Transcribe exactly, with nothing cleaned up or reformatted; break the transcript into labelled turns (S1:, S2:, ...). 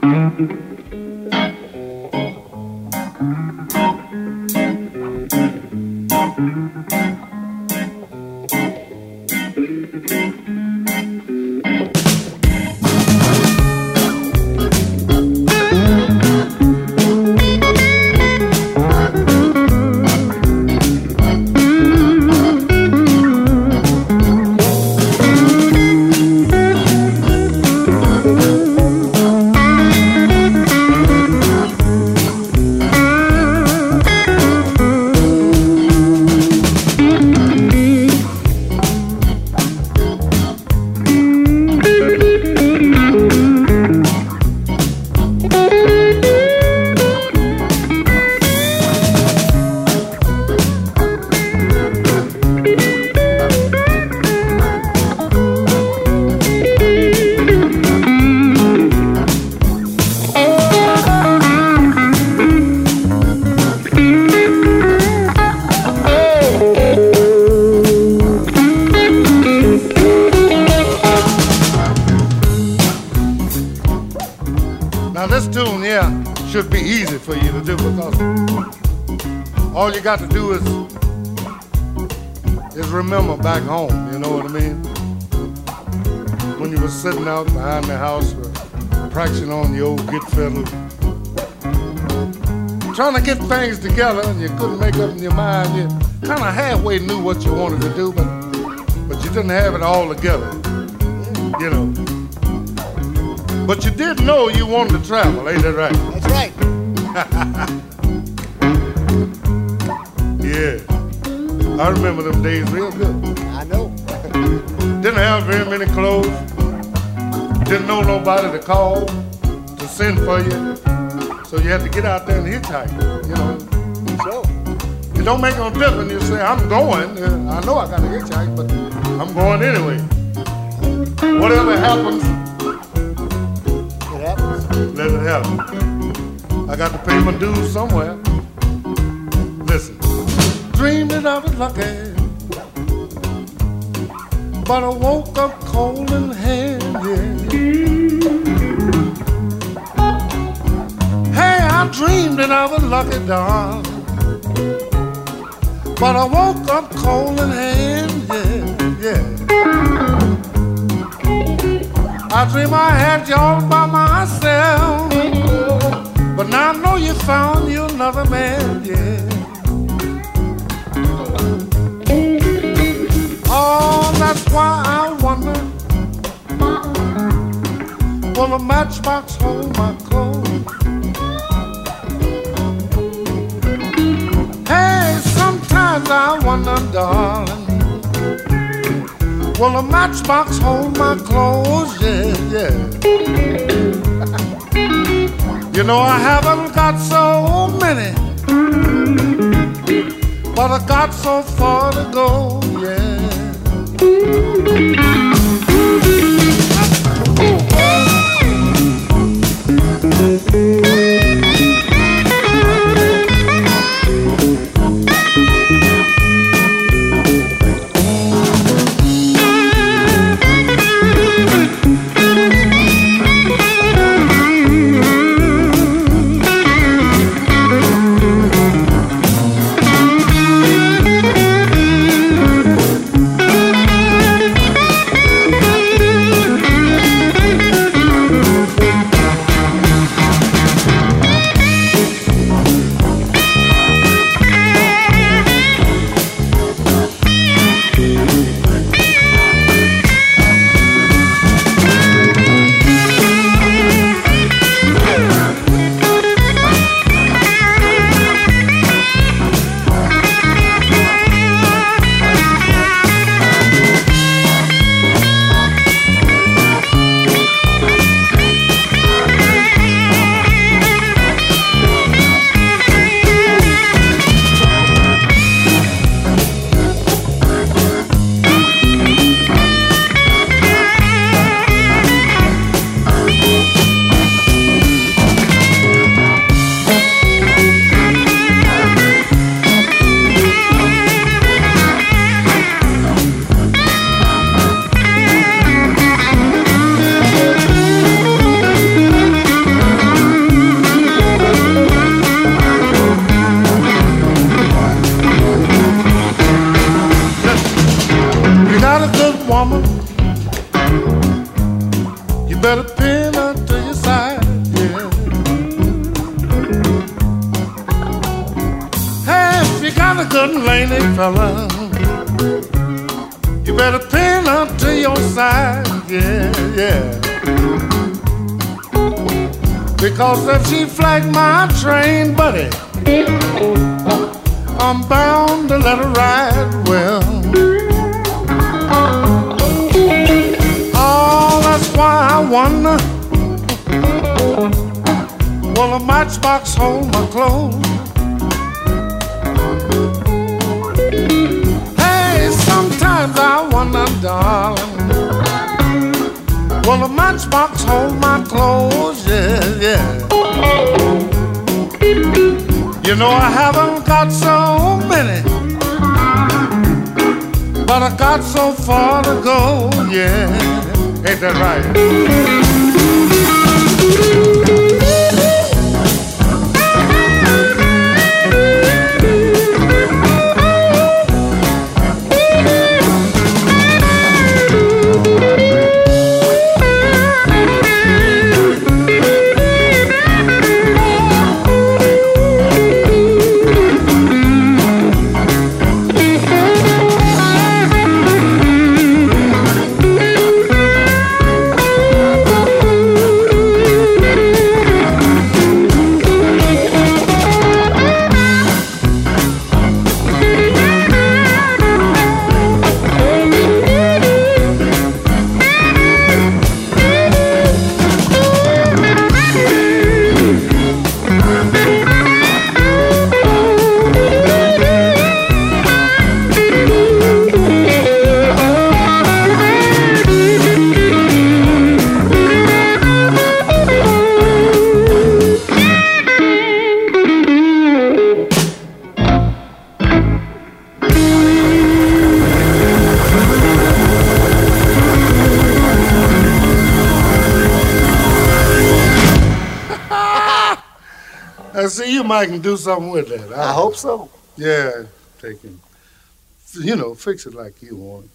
S1: Should be easy for you to do because all you got to do is is remember back home, you know what I mean? When you were sitting out behind the house practicing on the old git fiddle, trying to get things together and you couldn't make up in your mind. You kind of halfway knew what you wanted to do, but but you didn't have it all together, you know. But you did know you wanted to travel, ain't that right?
S2: That's right.
S1: Yeah. I remember them days real good.
S2: I know.
S1: Didn't have very many clothes. Didn't know nobody to call, to send for you. So you had to get out there and hitchhike, you know.
S2: So?
S1: It don't make no difference. You say, I'm going. I know I got to hitchhike, but I'm going anyway. Whatever happens, let it happen. I got to pay my dues somewhere. Listen. Dreamed that I was lucky, but I woke up cold in hand, yeah. Hey, I dreamed that I was lucky, darling, but I woke up cold in hand, yeah, yeah. I dream I had you all by myself, but now I know you found you another man, yeah. Oh, that's why I wonder, will a matchbox hold my clothes? Hey, sometimes I wonder, darling, will a matchbox hold my clothes? Yeah, yeah. You know I haven't got so many, but I got so far to go, yeah. good lady fella, you better pin her to your side, yeah, yeah. Because if she flag my train, buddy, I'm bound to let her ride well. Oh, that's why I wonder, will a matchbox hold my clothes? Hey, sometimes I wonder, darling, will a matchbox hold my clothes? Yeah, yeah. You know I haven't got so many, but I got so far to go, yeah. Ain't that right? I see you might can do something with that.
S2: I, I hope so.
S1: Yeah, take him. You know, fix it like you want.